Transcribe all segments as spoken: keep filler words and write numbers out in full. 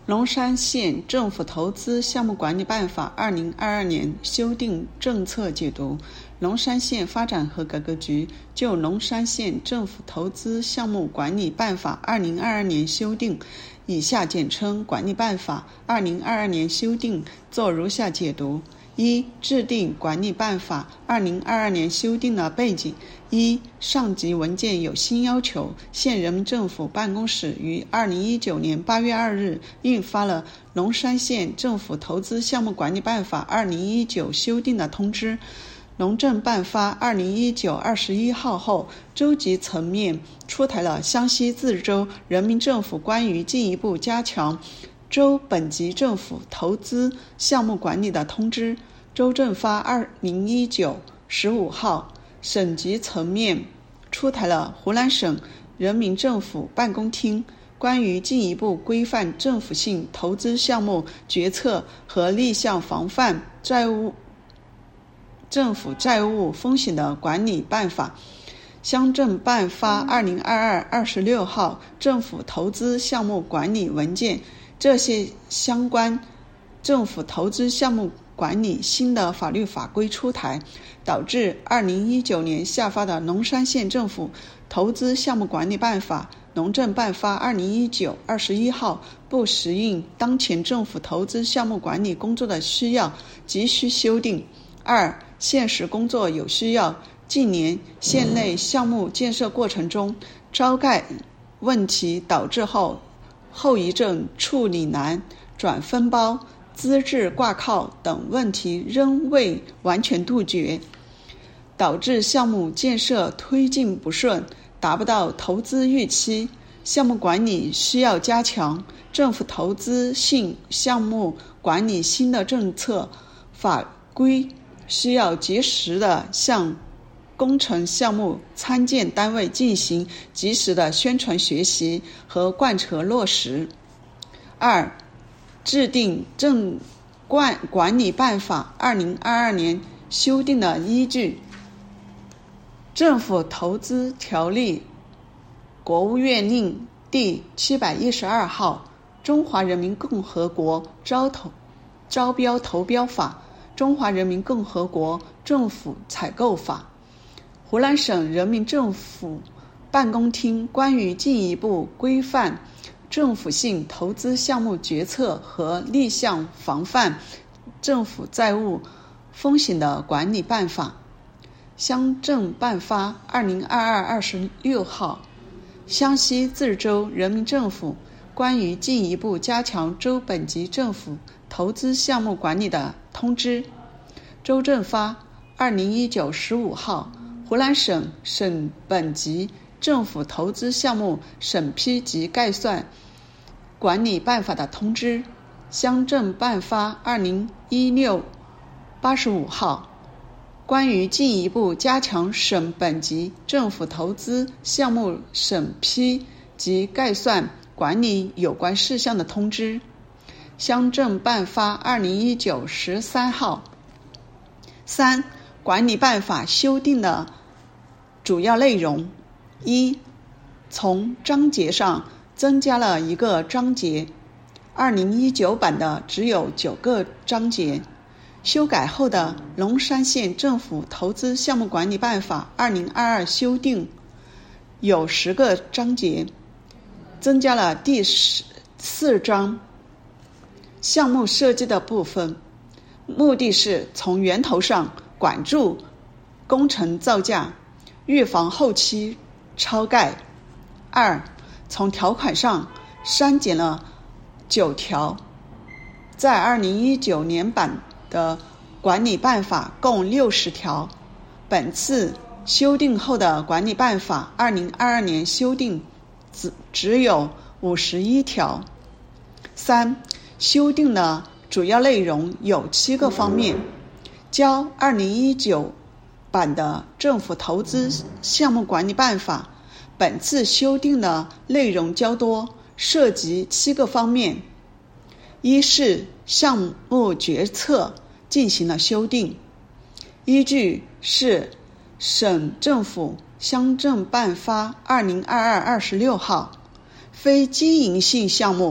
龙山县政府投资项目管理办法二零二二年修订政策解读。龙山县发展和改革局就龙山县政府投资项目管理办法二零二二年修订（以下简称管理办法二零二二年修订）做如下解读：一、制定管理办法二零二二年修订的背景。一、上级文件有新要求，县人民政府办公室于二零一九年八月二日印发了《龙山县政府投资项目管理办法二零一九修订的通知》。农政办发二零一九二十一号后，州级层面出台了湘西自治州人民政府关于进一步加强州本级政府投资项目管理的通知。州政发二零一九十五号，省级层面出台了湖南省人民政府办公厅关于进一步规范政府性投资项目决策和立项防范债务政府债务风险的管理办法。乡镇办发二零二二二十六号政府投资项目管理文件。这些相关政府投资项目管理新的法律法规出台，导致二零一九年下发的龙山县政府投资项目管理办法农政办发二零一九二十一号不适应当前政府投资项目管理工作的需要，急需修订。二、现实工作有需要，近年县内项目建设过程中招盖问题导致后后遗症处理难、转分包、资质挂靠等问题仍未完全杜绝，导致项目建设推进不顺，达不到投资预期。项目管理需要加强，政府投资性项目管理新的政策法规需要及时的向工程项目参建单位进行及时的宣传学习和贯彻落实。二、制定政管管理办法二零二二年修订的依据。政府投资条例国务院令第七百一十二号，中华人民共和国招投招标投标法，中华人民共和国政府采购法，湖南省人民政府办公厅关于进一步规范政府性投资项目决策和立项防范政府债务风险的管理办法。乡镇办发二零二二二十六号，湘西自治州人民政府关于进一步加强州本级政府投资项目管理的通知。州政发二零一九十五号，湖南省省本级政府投资项目审批及概算管理办法的通知。乡镇办发二零一六八十五号，关于进一步加强省本级政府投资项目审批及概算管理有关事项的通知。乡镇办发二零一九十三号。三、管理办法修订的主要内容。一、从章节上增加了一个章节，二零一九版的只有九个章节。修改后的龙山县政府投资项目管理办法二零二二修订有十个章节，增加了第四章项目设计的部分，目的是从源头上管住工程造价，预防后期超盖。二、从条款上删减了九条，在二零一九年版的管理办法共六十条，本次修订后的管理办法二零二二年修订只只有五十一条。三、修订的主要内容有七个方面，较二零一九版的政府投资项目管理办法，本次修订的内容较多，涉及七个方面。一是项目决策进行了修订，依据是省政府乡镇办发二零二二二十六号，非经营性项目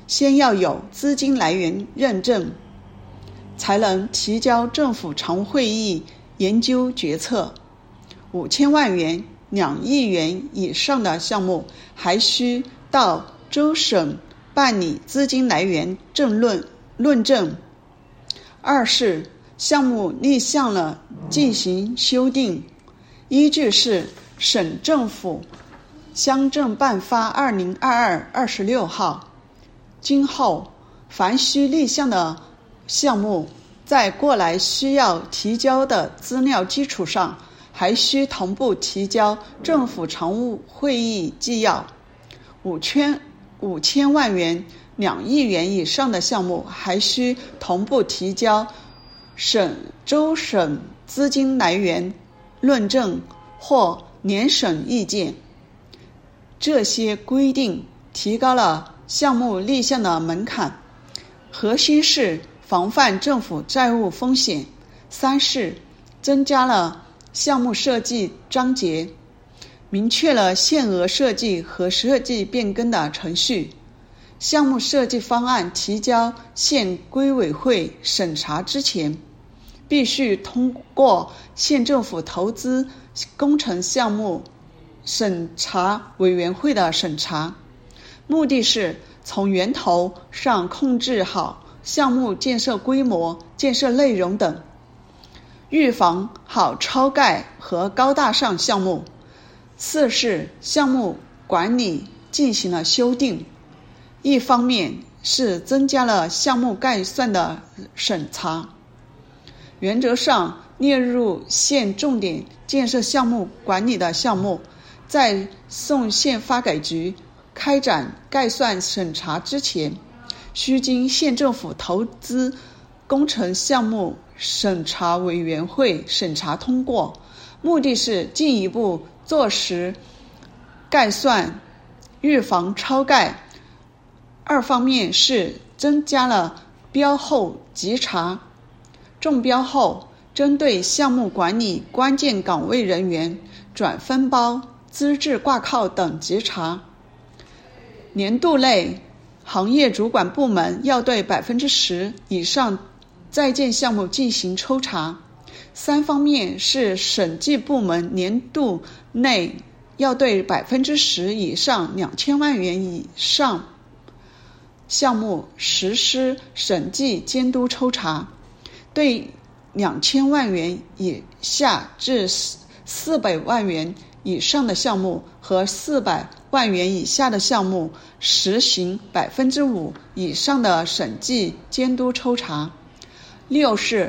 先要有资金来源认证，才能提交政府常务会议研究决策。五千万元、两亿元以上的项目，还需到州省办理资金来源证论论证。二是项目立项了进行修订，依据是省政府乡镇办发二零二二二十六号。今后凡需立项的项目，在过来需要提交的资料基础上，还需同步提交政府常务会议纪要。五千五千万元、两亿元以上的项目，还需同步提交省州省资金来源论证或联省意见。这些规定提高了项目立项的门槛，核心是防范政府债务风险。三是增加了项目设计章节，明确了限额设计和设计变更的程序。项目设计方案提交县规委会审查之前，必须通过县政府投资工程项目审查委员会的审查，目的是从源头上控制好项目建设规模、建设内容等，预防好超盖和高大上项目。四是项目管理进行了修订，一方面是增加了项目概算的审查，原则上列入县重点建设项目管理的项目，在送县发改局开展概算审查之前，需经县政府投资工程项目审查委员会审查通过，目的是进一步坐实概算，预防超盖。二方面是增加了标后稽查，中标后针对项目管理关键岗位人员转分包、资质挂靠等稽查。年度内行业主管部门要对百分之十以上在建项目进行抽查。三方面是审计部门年度内要对百分之十以上两千万元以上项目实施审计监督抽查，对两千万元以下至四百万元以上的项目和四百万元以下的项目实行百分之五以上的审计监督抽查。六是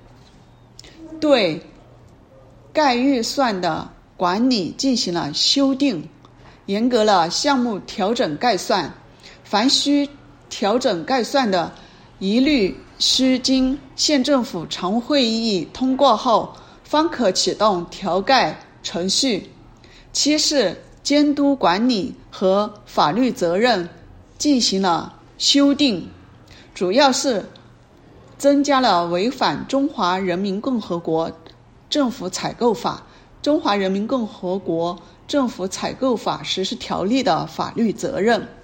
对概预算的管理进行了修订，严格了项目调整概算，凡需调整概算的，一律需经县政府常务会议通过后，方可启动调概程序。七是监督管理和法律责任进行了修订，主要是增加了违反中华人民共和国政府采购法、中华人民共和国政府采购法实施条例的法律责任。